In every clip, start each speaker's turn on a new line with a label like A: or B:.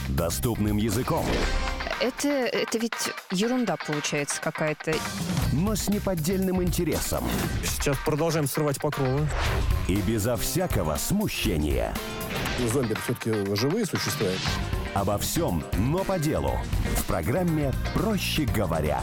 A: Доступным языком,
B: Это ведь ерунда получается какая-то.
A: но с неподдельным интересом.
C: Сейчас продолжаем срывать покровы.
A: И безо всякого смущения.
D: Зомби все-таки живые существа.
A: Обо всем, но по делу. В программе «Проще говоря».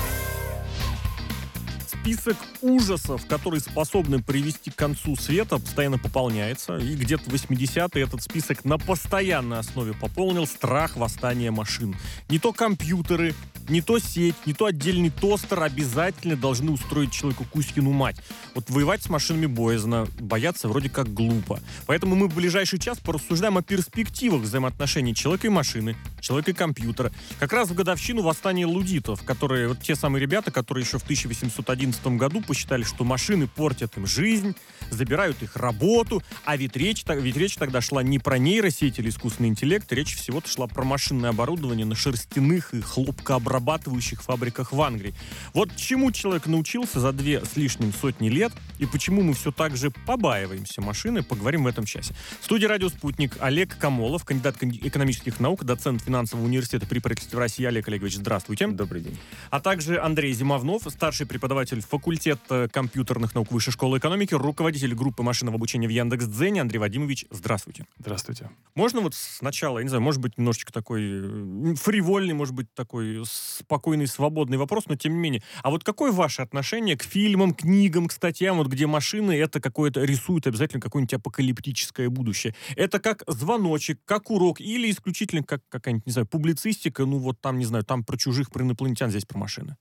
C: Список ужасов, которые способны привести к концу света, постоянно пополняется. И где-то в 80-е этот список на постоянной основе пополнил страх восстания машин. Не то компьютеры, не то сеть, не то отдельный тостер обязательно должны устроить человеку Кузькину мать. Вот воевать с машинами боязно, бояться вроде как глупо. Поэтому мы в ближайший час порассуждаем о перспективах взаимоотношений человека и машины, человека и компьютера. Как раз в годовщину восстания луддитов, которые, вот те самые ребята, которые еще в 1811 году посчитали, что машины портят им жизнь, забирают их работу, а ведь речь тогда шла не про нейросеть или искусственный интеллект, речь всего-то шла про машинное оборудование на шерстяных и хлопкообрабатывающих фабриках в Англии. Вот чему человек научился за 2 с лишним сотни лет и почему мы все так же побаиваемся машины, поговорим в этом часе. В студии «Радио Спутник» Олег Камолов, кандидат экономических наук, доцент финансового университета при правительстве России. Олег Олегович, здравствуйте.
E: Добрый день.
C: А также Андрей Зимовнов, старший преподаватель факультета компьютерных наук Высшей школы экономики, руководитель группы машинного обучения в Яндекс.Дзене. Андрей Вадимович, здравствуйте.
E: Здравствуйте.
C: Можно вот сначала, я не знаю, может быть, немножечко такой фривольный, может быть, такой спокойный, свободный вопрос, но тем не менее. А вот какое ваше отношение к фильмам, книгам, к статьям, вот где машины это какое-то рисуют обязательно какое-нибудь апокалиптическое будущее? Это как звоночек, как урок или исключительно как какая-нибудь, не знаю, публицистика, ну вот там, не знаю, там про чужих, про инопланетян, здесь про машины?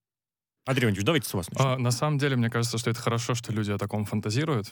C: Андрей Иванович, давайте с вас начнем.
E: На самом деле, мне кажется, что это хорошо, что люди о таком фантазируют.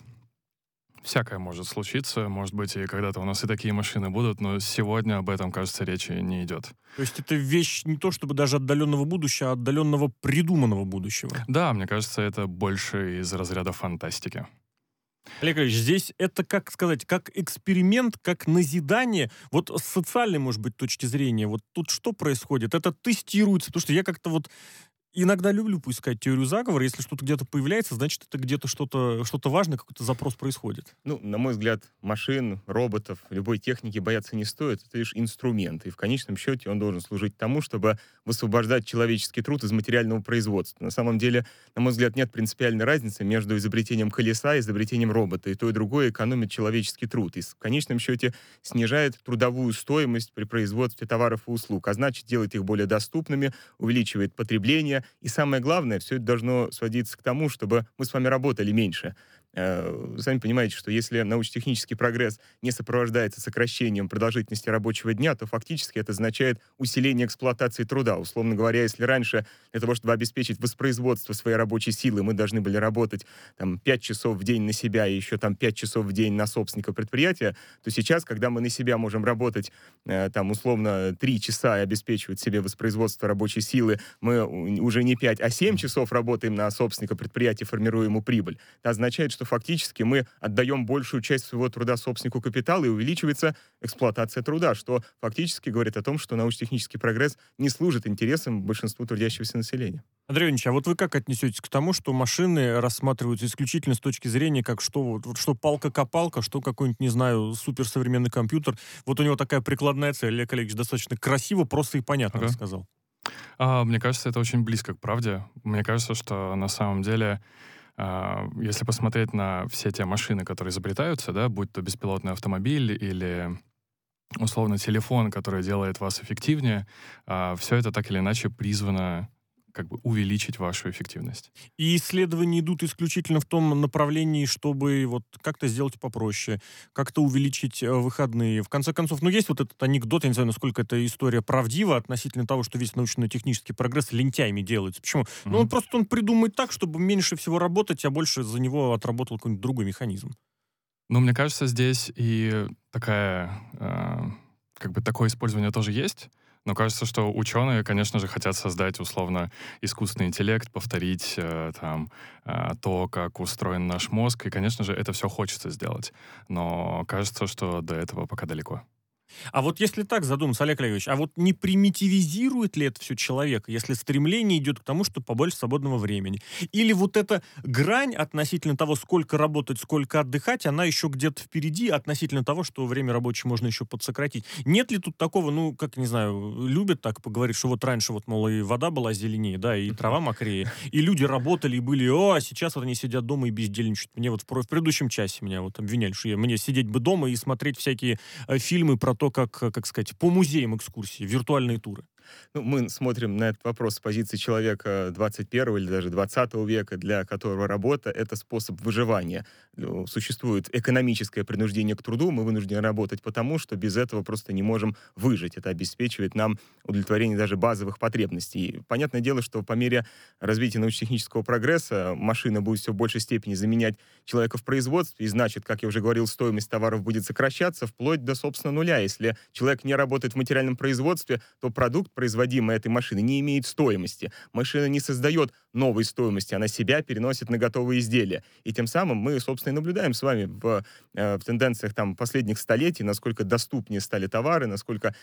E: Всякое может случиться, может быть, и когда-то у нас и такие машины будут, но сегодня об этом, кажется, речи не идет.
C: То есть это вещь не то чтобы даже отдаленного будущего, а отдаленного придуманного будущего.
E: Да, мне кажется, это больше из разряда фантастики.
C: Олег Ильич, здесь это, как сказать, как эксперимент, как назидание, вот с социальной, может быть, точки зрения, вот тут что происходит? Это тестируется, потому что я как-то вот иногда люблю поискать теорию заговора. Если что-то где-то появляется, значит, это где-то что-то важное, какой-то запрос происходит.
F: Ну, на мой взгляд, машин, роботов, любой техники бояться не стоит. Это лишь инструмент. И в конечном счете он должен служить тому, чтобы высвобождать человеческий труд из материального производства. На самом деле, на мой взгляд, нет принципиальной разницы между изобретением колеса и изобретением робота. И то, и другое экономит человеческий труд. И в конечном счете снижает трудовую стоимость при производстве товаров и услуг. А значит, делает их более доступными, увеличивает потребление. И самое главное, все это должно сводиться к тому, чтобы мы с вами работали меньше. Вы сами понимаете, что если научно-технический прогресс не сопровождается сокращением продолжительности рабочего дня, то фактически это означает усиление эксплуатации труда. Условно говоря, если раньше для того, чтобы обеспечить воспроизводство своей рабочей силы, мы должны были работать 5 часов в день на себя и еще 5 часов в день на собственника предприятия, то сейчас, когда мы на себя можем работать условно 3 часа и обеспечивать себе воспроизводство рабочей силы, мы уже не 5, а 7 часов работаем на собственника предприятия, формируя ему прибыль. Это означает, что фактически мы отдаем большую часть своего труда собственнику капитала и увеличивается эксплуатация труда, что фактически говорит о том, что научно-технический прогресс не служит интересам большинству трудящегося населения.
C: Андрей Иванович, а вот вы как отнесетесь к тому, что машины рассматриваются исключительно с точки зрения, как что палка-копалка, что какой-нибудь, не знаю, суперсовременный компьютер. Вот у него такая прикладная цель. Олег Олегович достаточно красиво, просто и понятно рассказал.
E: Мне кажется, это очень близко к правде. Мне кажется, что на самом деле если посмотреть на все те машины, которые изобретаются, да, будь то беспилотный автомобиль или условно телефон, который делает вас эффективнее, все это так или иначе призвано увеличить вашу эффективность.
C: И исследования идут исключительно в том направлении, чтобы вот как-то сделать попроще, как-то увеличить выходные. В конце концов, есть вот этот анекдот, я не знаю, насколько эта история правдива относительно того, что весь научно-технический прогресс лентяями делается. Почему? Он придумает так, чтобы меньше всего работать, а больше за него отработал какой-нибудь другой механизм.
E: Мне кажется, здесь и такое использование тоже есть. Но кажется, что ученые, конечно же, хотят создать, условно, искусственный интеллект, повторить то, как устроен наш мозг. И, конечно же, это все хочется сделать. Но кажется, что до этого пока далеко.
C: А вот если так задуматься, Олег Олегович, а вот не примитивизирует ли это все человека, если стремление идет к тому, что побольше свободного времени? Или вот эта грань относительно того, сколько работать, сколько отдыхать, она еще где-то впереди относительно того, что время рабочее можно еще подсократить? Нет ли тут такого, ну, как, не знаю, любят так поговорить, что вот раньше вот, мол, и вода была зеленее, да, и трава мокрее, и люди работали, и были, а сейчас вот они сидят дома и бездельничают. Мне вот в предыдущем часе меня вот обвиняли, что мне сидеть бы дома и смотреть всякие фильмы про то, как сказать, по музеям экскурсии, виртуальные туры.
F: Ну, мы смотрим на этот вопрос с позиции человека 21 или даже 20 века, для которого работа — это способ выживания. Существует экономическое принуждение к труду, мы вынуждены работать потому, что без этого просто не можем выжить. Это обеспечивает нам удовлетворение даже базовых потребностей. И понятное дело, что по мере развития научно-технического прогресса машина будет все в большей степени заменять человека в производстве, и значит, как я уже говорил, стоимость товаров будет сокращаться вплоть до, собственно, нуля. Если человек не работает в материальном производстве, то продукт, производимый этой машиной, не имеет стоимости. Машина не создает новой стоимости, она себя переносит на готовые изделия. И тем самым мы, собственно, и наблюдаем с вами в тенденциях там, последних столетий, насколько доступнее стали товары, насколько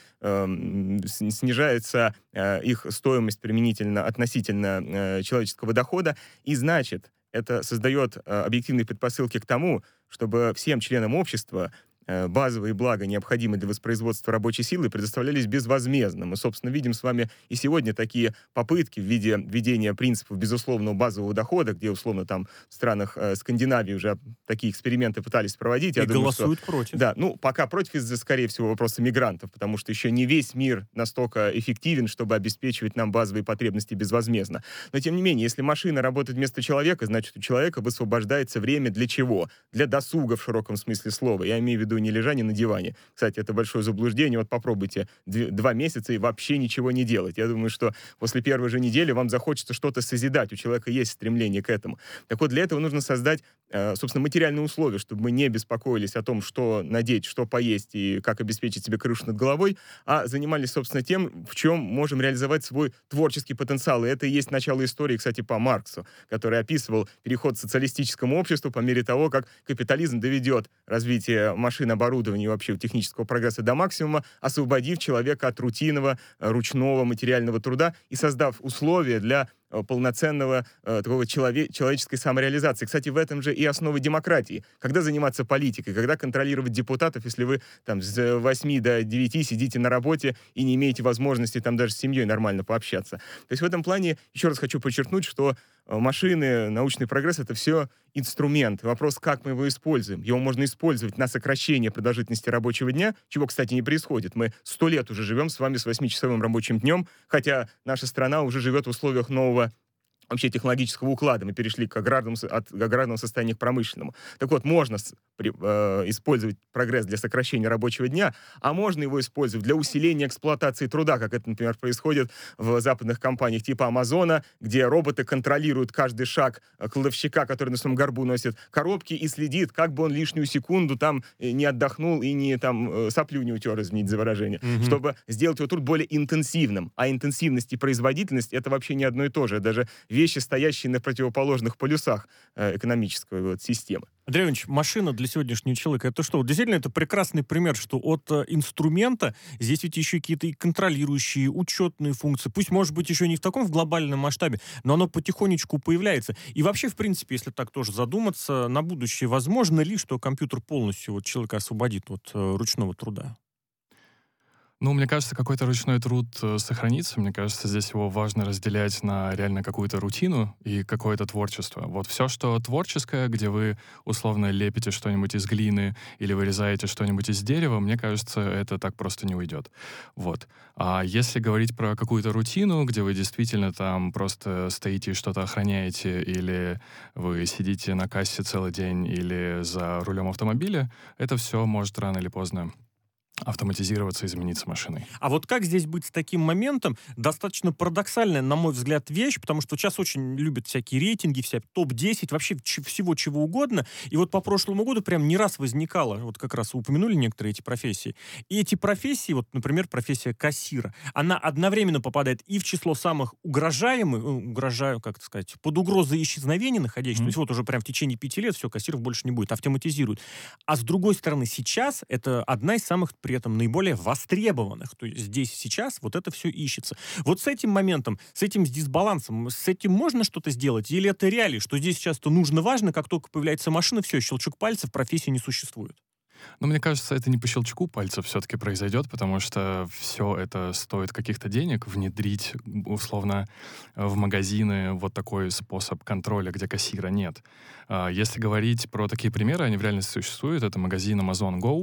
F: снижается их стоимость применительно, относительно человеческого дохода. И значит, это создает объективные предпосылки к тому, чтобы всем членам общества базовые блага, необходимые для воспроизводства рабочей силы, предоставлялись безвозмездно. Мы, собственно, видим с вами и сегодня такие попытки в виде введения принципов безусловного базового дохода, где, условно, там в странах Скандинавии уже такие эксперименты пытались проводить.
C: И голосуют против.
F: Да, ну, пока против из-за, скорее всего, вопроса мигрантов, потому что еще не весь мир настолько эффективен, чтобы обеспечивать нам базовые потребности безвозмездно. Но, тем не менее, если машина работает вместо человека, значит, у человека высвобождается время для чего? Для досуга в широком смысле слова. Я имею в виду не лежание на диване. Кстати, это большое заблуждение. Вот попробуйте 2 месяца и вообще ничего не делать. Я думаю, что после первой же недели вам захочется что-то созидать. У человека есть стремление к этому. Так вот, для этого нужно создать, собственно, материальные условия, чтобы мы не беспокоились о том, что надеть, что поесть и как обеспечить себе крышу над головой, а занимались, собственно, тем, в чем можем реализовать свой творческий потенциал. И это и есть начало истории, кстати, по Марксу, который описывал переход к социалистическому обществу по мере того, как капитализм доведет развитие машин, оборудования и вообще технического прогресса до максимума, освободив человека от рутинного, ручного материального труда и создав условия для полноценного такого человеческой самореализации. Кстати, в этом же и основа демократии. Когда заниматься политикой, когда контролировать депутатов, если вы там с 8 до 9 сидите на работе и не имеете возможности там даже с семьей нормально пообщаться. То есть в этом плане еще раз хочу подчеркнуть, что машины, научный прогресс — это все инструмент. Вопрос, как мы его используем. Его можно использовать на сокращение продолжительности рабочего дня, чего, кстати, не происходит. Мы 100 лет уже живем с вами с 8-часовым рабочим днем, хотя наша страна уже живет в условиях нового вообще технологического уклада. Мы перешли от аграрного состояния к промышленному. Так вот, можно использовать прогресс для сокращения рабочего дня, а можно его использовать для усиления эксплуатации труда, как это, например, происходит в западных компаниях типа Амазона, где роботы контролируют каждый шаг кладовщика, который на своем горбу носит коробки, и следит, как бы он лишнюю секунду там не отдохнул и не там соплю не утер, извините за выражение, чтобы сделать его труд более интенсивным. А интенсивность и производительность — это вообще не одно и то же. Даже вещи, стоящие на противоположных полюсах экономической системы.
C: Андрей Иванович, машина для сегодняшнего человека — это что? Действительно, это прекрасный пример, что от инструмента здесь ведь еще какие-то и контролирующие, учетные функции. Пусть, может быть, еще не в таком глобальном масштабе, но оно потихонечку появляется. И вообще, в принципе, если так тоже задуматься, на будущее возможно ли, что компьютер полностью вот человека освободит от ручного труда?
E: Ну, мне кажется, какой-то ручной труд сохранится. Мне кажется, здесь его важно разделять на реально какую-то рутину и какое-то творчество. Вот все, что творческое, где вы условно лепите что-нибудь из глины или вырезаете что-нибудь из дерева, мне кажется, это так просто не уйдет. Вот. А если говорить про какую-то рутину, где вы действительно там просто стоите и что-то охраняете, или вы сидите на кассе целый день, или за рулем автомобиля, это все может рано или поздно автоматизироваться и замениться машиной.
C: А вот как здесь быть с таким моментом? Достаточно парадоксальная, на мой взгляд, вещь, потому что сейчас очень любят всякие рейтинги, вся топ-10, вообще всего чего угодно. И вот по прошлому году прям не раз возникало, вот как раз упомянули некоторые эти профессии. И эти профессии, вот, например, профессия кассира, она одновременно попадает и в число самых угрожаемых, как это сказать, под угрозой исчезновения находящихся. То есть вот уже прям в течение 5 лет все, кассиров больше не будет, автоматизируют. А с другой стороны, сейчас это одна из самых при этом наиболее востребованных. То есть здесь сейчас вот это все ищется. Вот с этим моментом, с этим с дисбалансом, с этим можно что-то сделать? Или это реалии, что здесь сейчас-то нужно важно, как только появляется машина, все, щелчок пальцев, профессии не существует?
E: Но мне кажется, это не по щелчку пальцев все-таки произойдет, потому что все это стоит каких-то денег. Внедрить, условно, в магазины вот такой способ контроля, где кассира нет. Если говорить про такие примеры, они в реальности существуют. Это магазин Amazon Go.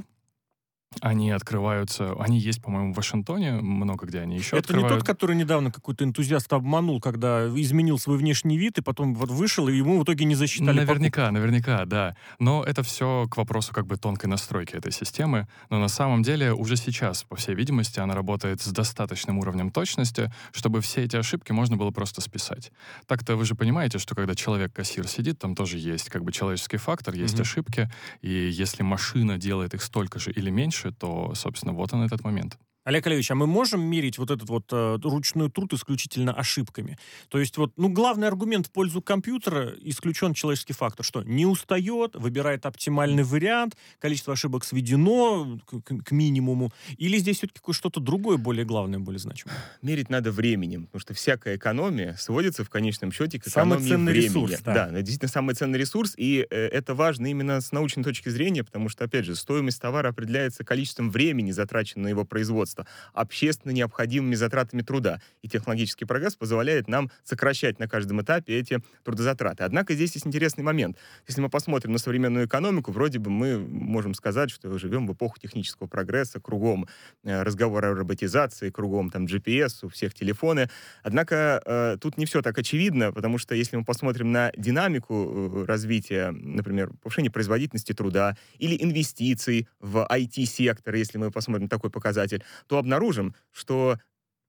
E: Они открываются... Они есть, по-моему, в Вашингтоне, много где они еще
C: Это
E: открывают.
C: не тот, который недавно какой-то энтузиаст обманул, когда изменил свой внешний вид, и потом вот вышел, и ему в итоге не засчитали
E: Наверняка, да. Но это все к вопросу как бы тонкой настройки этой системы. Но на самом деле уже сейчас, по всей видимости, она работает с достаточным уровнем точности, чтобы все эти ошибки можно было просто списать. Так-то вы же понимаете, что когда человек-кассир сидит, там тоже есть как бы человеческий фактор, есть ошибки, и если машина делает их столько же или меньше, то, собственно, вот он этот момент.
C: Олег Олегович, а мы можем мерить вот этот вот ручной труд исключительно ошибками? То есть вот, главный аргумент в пользу компьютера — исключен человеческий фактор. Что? Не устает, выбирает оптимальный вариант, количество ошибок сведено к минимуму. Или здесь все-таки что-то другое, более главное, более значимое?
F: Мерить надо временем, потому что всякая экономия сводится в конечном счете к экономии
C: самый ценный
F: времени.
C: Ресурс, да.
F: Да, действительно самый ценный ресурс, и это важно именно с научной точки зрения, потому что, опять же, стоимость товара определяется количеством времени, затраченного на его производство, общественно необходимыми затратами труда. И технологический прогресс позволяет нам сокращать на каждом этапе эти трудозатраты. Однако здесь есть интересный момент. Если мы посмотрим на современную экономику, вроде бы мы можем сказать, что живем в эпоху технического прогресса, кругом разговоры о роботизации, кругом там GPS, у всех телефоны. Однако тут не все так очевидно, потому что если мы посмотрим на динамику развития, например, повышения производительности труда или инвестиций в IT-сектор, если мы посмотрим на такой показатель, то обнаружим, что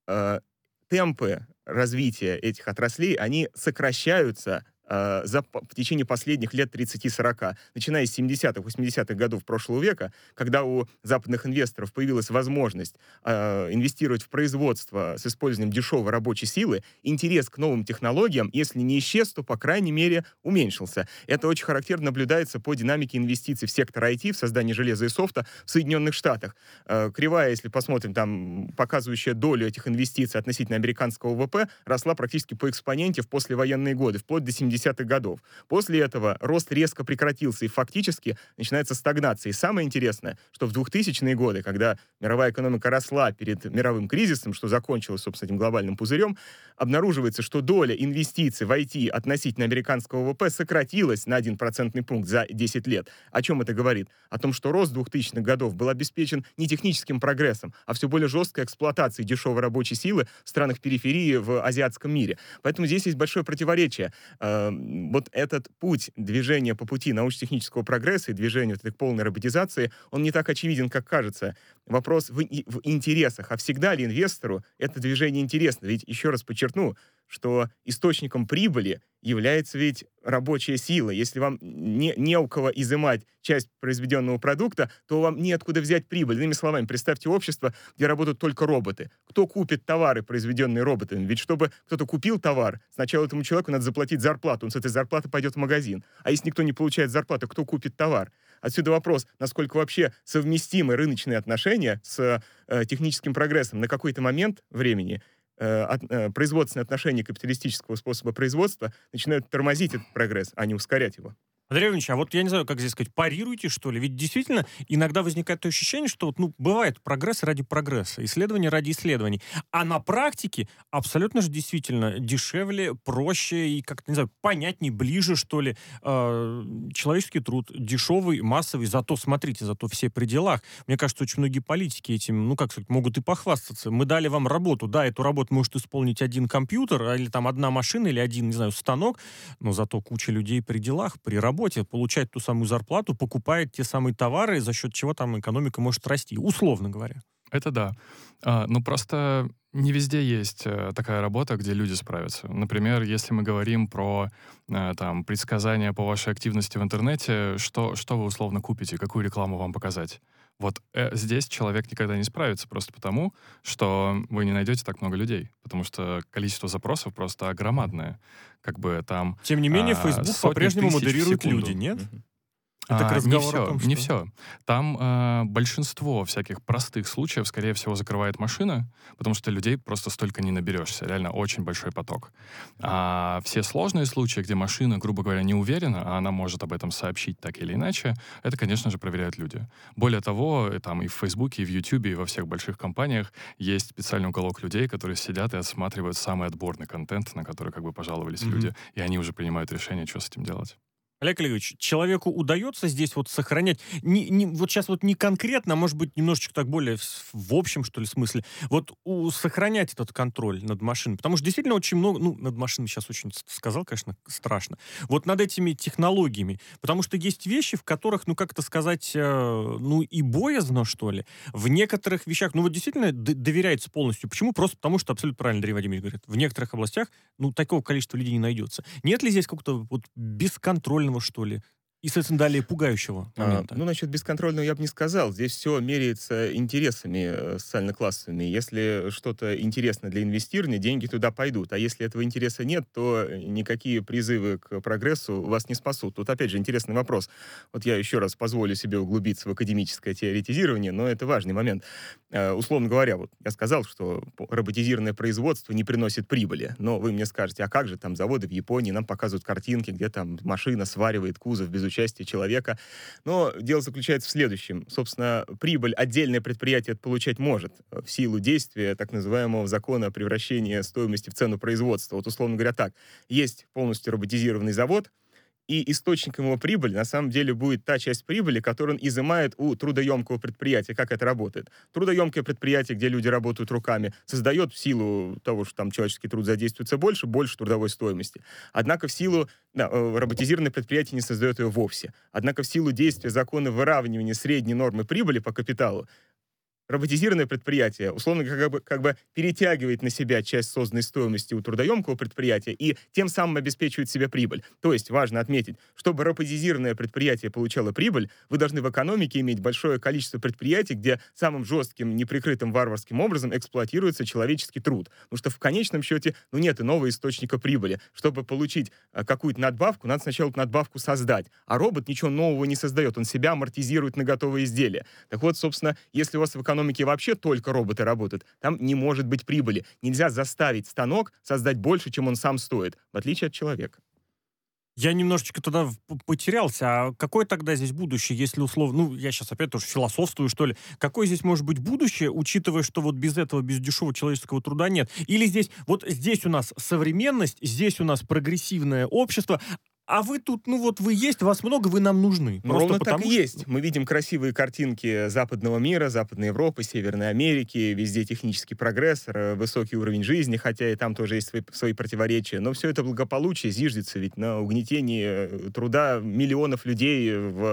F: темпы развития этих отраслей, они сокращаются в течение последних лет 30-40, начиная с 70-х, 80-х годов прошлого века, когда у западных инвесторов появилась возможность инвестировать в производство с использованием дешевой рабочей силы, интерес к новым технологиям, если не исчез, то, по крайней мере, уменьшился. Это очень характерно наблюдается по динамике инвестиций в сектор IT, в создание железа и софта в Соединенных Штатах. Кривая, если посмотрим, там, показывающая долю этих инвестиций относительно американского ВВП, росла практически по экспоненте в послевоенные годы, вплоть до 70-х годов. После этого рост резко прекратился, и фактически начинается стагнация. И самое интересное, что в 2000-е годы, когда мировая экономика росла перед мировым кризисом, что закончилось, собственно, этим глобальным пузырем, обнаруживается, что доля инвестиций в IT относительно американского ВВП сократилась на 1 процентный пункт за 10 лет. О чем это говорит? О том, что рост 2000-х годов был обеспечен не техническим прогрессом, а все более жесткой эксплуатацией дешевой рабочей силы в странах периферии в азиатском мире. Поэтому здесь есть большое противоречие. Вот этот путь движения по пути научно-технического прогресса и движения вот этой полной роботизации, он не так очевиден, как кажется. Вопрос в интересах. А всегда ли инвестору это движение интересно? Ведь, еще раз подчеркну, что источником прибыли является ведь рабочая сила. Если вам не у кого изымать часть произведенного продукта, то вам неоткуда взять прибыль. Иными словами, представьте общество, где работают только роботы. Кто купит товары, произведенные роботами? Ведь чтобы кто-то купил товар, сначала этому человеку надо заплатить зарплату. Он с этой зарплаты пойдет в магазин. А если никто не получает зарплату, кто купит товар? Отсюда вопрос, насколько вообще совместимы рыночные отношения с техническим прогрессом. На какой-то момент времени производственные отношения капиталистического способа производства начинают тормозить этот прогресс, а не ускорять его.
C: Андрей Иванович, а вот я не знаю, как здесь сказать, парируете, что ли? Ведь действительно иногда возникает то ощущение, что вот, бывает прогресс ради прогресса, исследование ради исследований. А на практике абсолютно же действительно дешевле, проще и как-то, не знаю, понятнее, ближе, что ли, человеческий труд, дешевый, массовый, зато, смотрите, зато все при делах. Мне кажется, очень многие политики этим, как сказать, могут и похвастаться. Мы дали вам работу, да, эту работу может исполнить один компьютер, или там одна машина, или один, не знаю, станок, но зато куча людей при делах, при работе, получает ту самую зарплату, покупает те самые товары, за счет чего там экономика может расти, условно говоря.
E: Это да. Но просто не везде есть такая работа, где люди справятся. Например, если мы говорим про предсказания по вашей активности в интернете, что вы условно купите, какую рекламу вам показать? Вот здесь человек никогда не справится просто потому, что вы не найдете так много людей, потому что количество запросов просто громадное. Как бы там...
C: Тем не менее, Facebook по-прежнему модерирует люди, нет? Это к разговору о том,
E: не
C: что...
E: все. Там большинство всяких простых случаев, скорее всего, закрывает машина, потому что людей просто столько не наберешься. Реально очень большой поток. А все сложные случаи, где машина, грубо говоря, не уверена, а она может об этом сообщить так или иначе, это, конечно же, проверяют люди. Более того, там и в Фейсбуке, и в Ютубе, и во всех больших компаниях есть специальный уголок людей, которые сидят и отсматривают самый отборный контент, на который как бы пожаловались люди, и они уже принимают решение, что с этим делать.
C: Олег Олегович, человеку удается здесь вот сохранять, вот сейчас вот не конкретно, а может быть немножечко так более в общем, что ли, смысле, вот сохранять этот контроль над машиной, потому что действительно очень много, над машиной сейчас очень сказал, конечно, страшно, вот над этими технологиями, потому что есть вещи, в которых, как это сказать, и боязно, что ли, в некоторых вещах, вот действительно доверяется полностью. Почему? Просто потому, что абсолютно правильно Андрей Вадимович говорит, в некоторых областях, такого количества людей не найдется. Нет ли здесь какого-то вот бесконтрольного, что ли, и, соответственно, далее пугающего момента?
F: Насчет бесконтрольного я бы не сказал. Здесь все меряется интересами социально-классовыми. Если что-то интересно для инвестирования, деньги туда пойдут. А если этого интереса нет, то никакие призывы к прогрессу вас не спасут. Тут, опять же, интересный вопрос. Вот я еще раз позволю себе углубиться в академическое теоретизирование, но это важный момент. Условно говоря, вот я сказал, что роботизированное производство не приносит прибыли. Но вы мне скажете, а как же там заводы в Японии, нам показывают картинки, где там машина сваривает кузов без участия человека. Но дело заключается в следующем. Собственно, прибыль отдельное предприятие получать может в силу действия так называемого закона превращения стоимости в цену производства. Вот, условно говоря, так. Есть полностью роботизированный завод, и источником его прибыли на самом деле будет та часть прибыли, которую он изымает у трудоемкого предприятия. Как это работает? Трудоемкое предприятие, где люди работают руками, создает в силу того, что там человеческий труд задействуется больше трудовой стоимости. Однако в силу... роботизированное предприятие не создает ее вовсе. Однако в силу действия закона выравнивания средней нормы прибыли по капиталу, роботизированное предприятие, условно, как бы перетягивает на себя часть созданной стоимости у трудоемкого предприятия и тем самым обеспечивает себе прибыль. То есть, важно отметить, чтобы роботизированное предприятие получало прибыль, вы должны в экономике иметь большое количество предприятий, где самым жестким, неприкрытым варварским образом эксплуатируется человеческий труд. Потому что в конечном счете, нет иного источника прибыли. Чтобы получить какую-то надбавку, надо сначала эту надбавку создать. А робот ничего нового не создает, он себя амортизирует на готовые изделия. Так вот, собственно, если у вас в экономике вообще только роботы работают, там не может быть прибыли. Нельзя заставить станок создать больше, чем он сам стоит, в отличие от человека.
C: Я немножечко тогда потерялся. А какое тогда здесь будущее, если условно... я сейчас опять тоже философствую, что ли. Какое здесь может быть будущее, учитывая, что вот без этого, без дешевого человеческого труда нет? Или здесь у нас современность, здесь у нас прогрессивное общество, а вы тут, вы есть, вас много, вы нам нужны.
F: Ровно так и есть. Мы видим красивые картинки западного мира, Западной Европы, Северной Америки, везде технический прогресс, высокий уровень жизни, хотя и там тоже есть свои противоречия. Но все это благополучие зиждется ведь на угнетении труда миллионов людей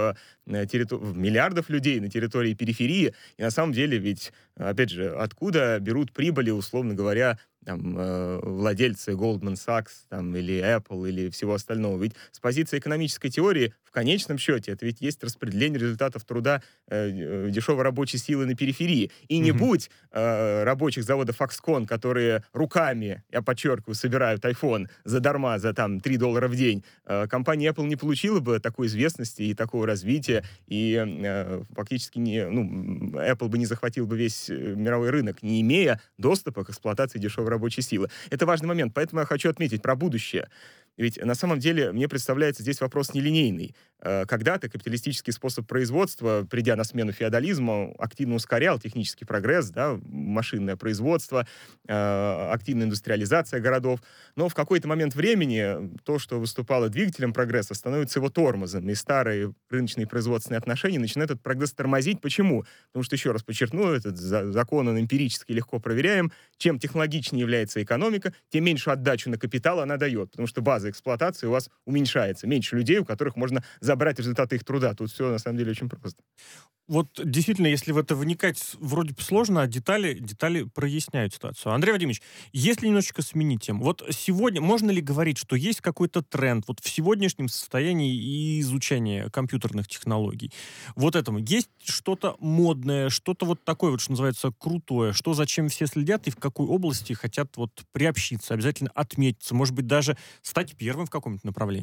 F: миллиардов людей на территории периферии. И на самом деле ведь, опять же, откуда берут прибыли, условно говоря, владельцы Goldman Sachs или Apple или всего остального. Ведь с позиции экономической теории в конечном счете это ведь есть распределение результатов труда дешевой рабочей силы на периферии. И не будь рабочих заводов Foxconn, которые руками, я подчеркиваю, собирают iPhone задарма за $3 в день, компания Apple не получила бы такой известности и такого развития, и фактически Apple бы не захватил бы весь мировой рынок, не имея доступа к эксплуатации дешевой рабочей силы. Это важный момент, поэтому я хочу отметить про будущее. Ведь на самом деле мне представляется здесь вопрос нелинейный. Когда-то капиталистический способ производства, придя на смену феодализму, активно ускорял технический прогресс, машинное производство, активная индустриализация городов. Но в какой-то момент времени то, что выступало двигателем прогресса, становится его тормозом. И старые рыночные производственные отношения начинают этот прогресс тормозить. Почему? Потому что, еще раз подчеркну, этот закон, он эмпирически легко проверяем. Чем технологичнее является экономика, тем меньшую отдачу на капитал она дает. Потому что база эксплуатации у вас уменьшается. Меньше людей, у которых можно забрать результаты их труда. Тут все, на самом деле, очень просто.
C: Вот действительно, если в это вникать, вроде бы сложно, а детали проясняют ситуацию. Андрей Вадимович, если немножечко сменить тему, вот сегодня можно ли говорить, что есть какой-то тренд вот в сегодняшнем состоянии изучения компьютерных технологий? Вот этому есть что-то модное, что-то вот такое вот, что называется, крутое, что зачем все следят и в какой области хотят вот приобщиться, обязательно отметиться, может быть, даже стать первым в каком-нибудь направлении?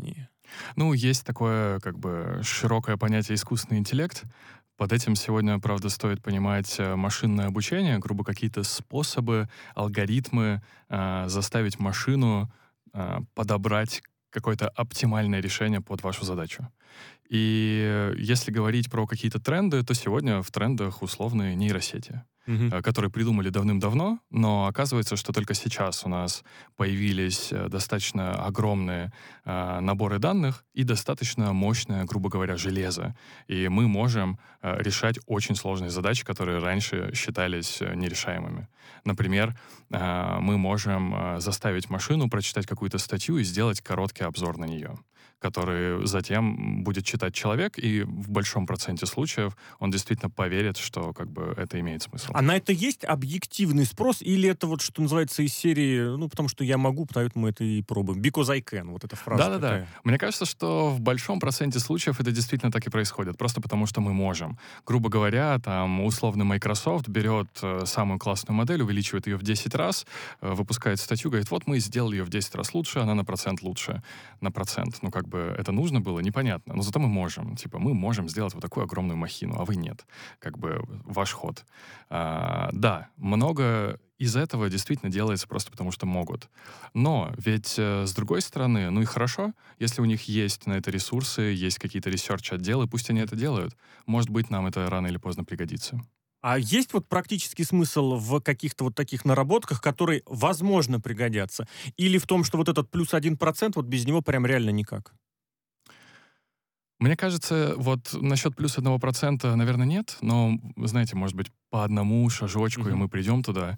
E: Ну, есть такое, как бы, широкое понятие искусственный интеллект. Под этим сегодня, правда, стоит понимать машинное обучение, грубо какие-то способы, алгоритмы, заставить машину подобрать какое-то оптимальное решение под вашу задачу. И если говорить про какие-то тренды, то сегодня в трендах условные нейросети, которые придумали давным-давно, но оказывается, что только сейчас у нас появились достаточно огромные наборы данных и достаточно мощное, грубо говоря, железо. И мы можем решать очень сложные задачи, которые раньше считались нерешаемыми. Например, мы можем заставить машину прочитать какую-то статью и сделать короткий обзор на нее, который затем будет читать человек, и в большом проценте случаев он действительно поверит, что как бы это имеет смысл.
C: А на это есть объективный спрос, или это вот, что называется, из серии, ну, потому что я могу, поэтому мы это и пробуем. Because I can, вот эта фраза.
E: Да-да-да. Мне кажется, что в большом проценте случаев это действительно так и происходит, просто потому что мы можем. Грубо говоря, там, условно, Microsoft берет самую классную модель, увеличивает ее в 10 раз, выпускает статью, говорит, вот мы сделали ее в 10 раз лучше, она на процент лучше. На процент. Ну, как бы это нужно было, непонятно. Но зато мы можем. Типа, мы можем сделать вот такую огромную махину, а вы нет. Как бы ваш ход. Да, много из этого действительно делается просто потому, что могут. Но ведь, с другой стороны, ну и хорошо, если у них есть на это ресурсы, есть какие-то ресерч-отделы, пусть они это делают. Может быть, нам это рано или поздно пригодится.
C: А есть вот практический смысл в каких-то вот таких наработках, которые, возможно, пригодятся? Или в том, что вот этот плюс 1%, вот без него прям реально никак?
E: Мне кажется, вот насчет плюс 1%, наверное, нет, но, знаете, может быть, по одному шажочку, и мы придем туда.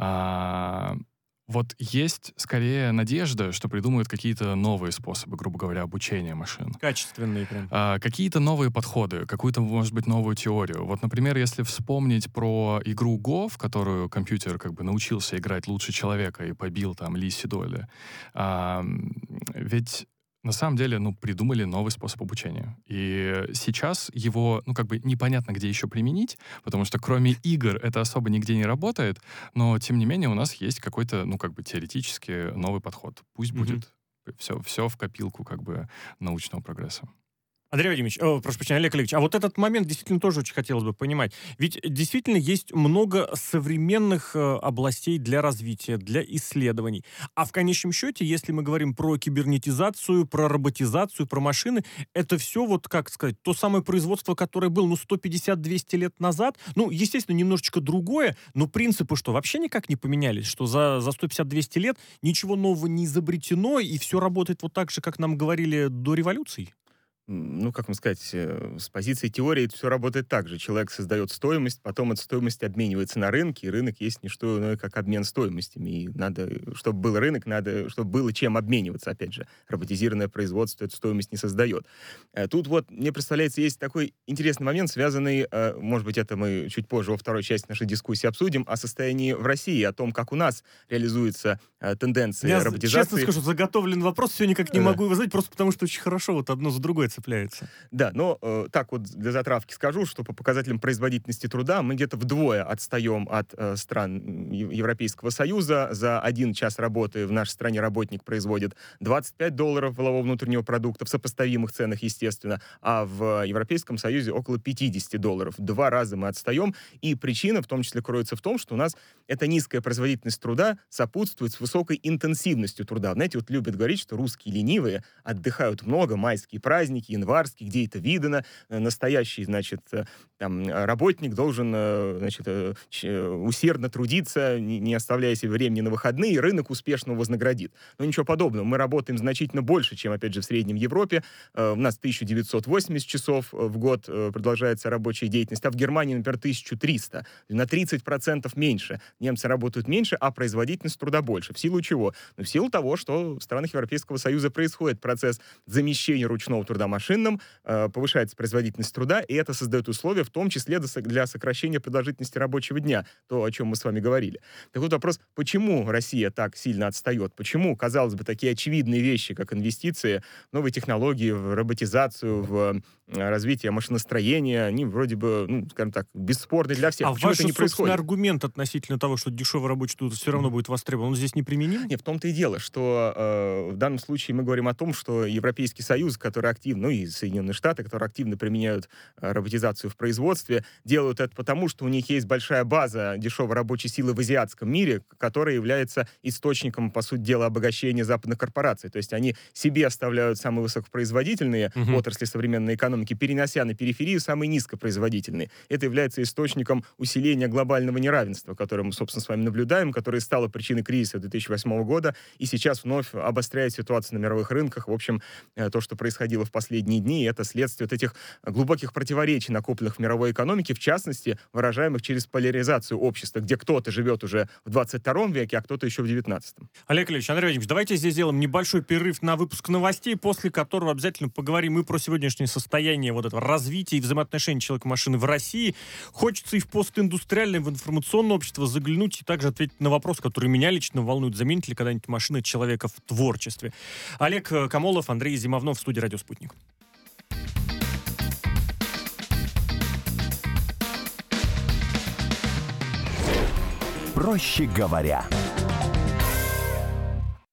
E: Вот есть скорее надежда, что придумают какие-то новые способы, грубо говоря, обучения машин.
C: Качественные прям.
E: Какие-то новые подходы, какую-то, может быть, новую теорию. Вот, например, если вспомнить про игру Go, в которую компьютер как бы научился играть лучше человека и побил там Ли Седоля, ведь на самом деле, ну, придумали новый способ обучения. И сейчас его, ну, как бы непонятно, где еще применить, потому что кроме игр это особо нигде не работает, но, тем не менее, у нас есть какой-то, ну, как бы теоретически новый подход. Пусть будет все в копилку, как бы, научного прогресса.
C: Андрей Вадимович, прошу прощения, Олег Олегович, а вот этот момент действительно тоже очень хотелось бы понимать. Ведь действительно есть много современных областей для развития, для исследований. А в конечном счете, если мы говорим про кибернетизацию, про роботизацию, про машины, это все, вот как сказать, то самое производство, которое было, ну, 150-200 лет назад, ну, естественно, немножечко другое, но принципы что, вообще никак не поменялись? Что за 150-200 лет ничего нового не изобретено, и все работает вот так же, как нам говорили до революции?
F: Ну, как вам сказать, с позиции теории это все работает так же. Человек создает стоимость, потом эта стоимость обменивается на рынке, и рынок есть не что иное, как обмен стоимостями. И надо, чтобы был рынок, надо, чтобы было чем обмениваться, опять же. Роботизированное производство эту стоимость не создает. Тут вот, мне представляется, есть такой интересный момент, связанный, может быть, это мы чуть позже во второй части нашей дискуссии обсудим, о состоянии в России, о том, как у нас реализуется тенденция роботизации.
C: Честно скажу, заготовленный вопрос, все никак не могу его задать, просто потому что очень хорошо вот одно за другое цепляется.
F: Да, но так вот для затравки скажу, что по показателям производительности труда мы где-то вдвое отстаем от стран Европейского Союза. За 1 час работы в нашей стране работник производит $25 валового внутреннего продукта в сопоставимых ценах, естественно, а в Европейском Союзе около $50. 2 раза мы отстаем, и причина в том числе кроется в том, что у нас эта низкая производительность труда сопутствует с высокой интенсивностью труда. Знаете, вот любят говорить, что русские ленивые отдыхают много, майские праздники, январский, где это видано. Настоящий, значит, там, работник должен, значит, усердно трудиться, не оставляя себе времени на выходные, и рынок успешно вознаградит. Но ничего подобного. Мы работаем значительно больше, чем, опять же, в Среднем Европе. У нас 1980 часов в год продолжается рабочая деятельность, а в Германии, например, 1300. На 30% меньше. Немцы работают меньше, а производительность труда больше. В силу чего? Ну, в силу того, что в странах Европейского Союза происходит процесс замещения ручного труда машинным, повышается производительность труда, и это создает условия, в том числе для сокращения продолжительности рабочего дня, то, о чем мы с вами говорили. Так вот вопрос, почему Россия так сильно отстает? Почему, казалось бы, такие очевидные вещи, как инвестиции в новые технологии, в роботизацию, в развития машиностроения, они вроде бы, ну, скажем так, бесспорны для всех.
C: А
F: Почему
C: ваш
F: это не
C: собственный
F: происходит?
C: аргумент относительно того, что дешевый рабочий труд все равно будет востребован, он здесь неприменим?
F: Нет, в том-то и дело, что в данном случае мы говорим о том, что Европейский Союз, который активно, ну и Соединенные Штаты, которые активно применяют роботизацию в производстве, делают это потому, что у них есть большая база дешевой рабочей силы в азиатском мире, которая является источником, по сути дела, обогащения западных корпораций. То есть они себе оставляют самые высокопроизводительные отрасли современной экономики, перенося на периферию самые низкопроизводительные. Это является источником усиления глобального неравенства, которое мы, собственно, с вами наблюдаем, которое стало причиной кризиса 2008 года и сейчас вновь обостряет ситуацию на мировых рынках. В общем, то, что происходило в последние дни, это следствие вот этих глубоких противоречий, накопленных в мировой экономике, в частности, выражаемых через поляризацию общества, где кто-то живет уже в 22 веке, а кто-то еще в 19-м.
C: Олег Ильич, Андрей Владимирович, давайте здесь сделаем небольшой перерыв на выпуск новостей, после которого обязательно поговорим и про сегодняшнее состояние вот этого развития и взаимоотношений человека-машины в России. Хочется и в постиндустриальное, в информационное общество заглянуть и также ответить на вопрос, который меня лично волнует. Заменит ли когда-нибудь машина человека в творчестве? Олег Камолов, Андрей Зимовнов в студии «Радио Спутник».
A: Проще говоря.